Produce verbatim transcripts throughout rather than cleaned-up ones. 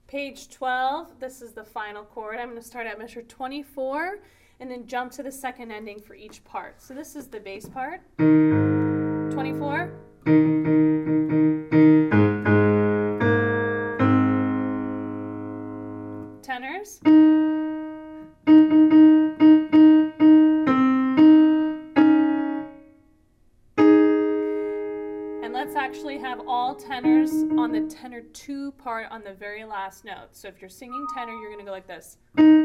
Page twelve, this is the final chord. I'm going to start at measure twenty-four and then jump to the second ending for each part. So this is the bass part. twenty-four. Tenors. And let's actually have all tenors on the tenor two part on the very last note. So if you're singing tenor, you're going to go like this.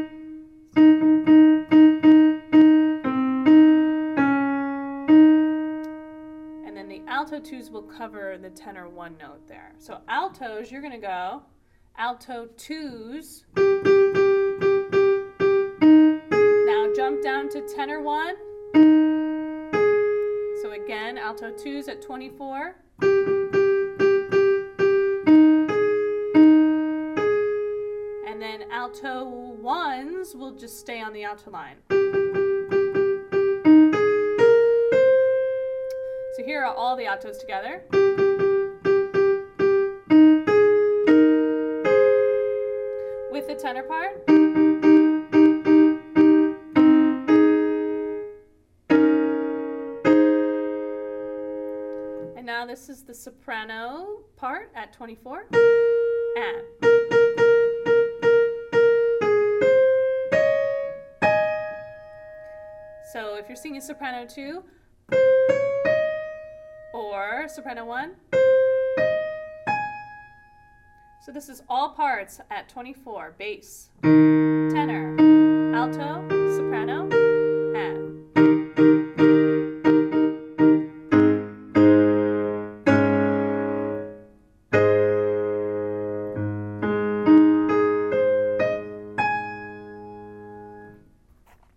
And then the alto twos will cover the tenor one note there. So altos, you're going to go alto twos. Now jump down to tenor one. So again, alto twos at twenty-four. And then alto ones will just stay on the alto line. So here are all the altos together. With the tenor part. And now this is the soprano part at twenty-four. And. So if you're singing soprano two or soprano one. So this is all parts at twenty-four. Bass, tenor, alto,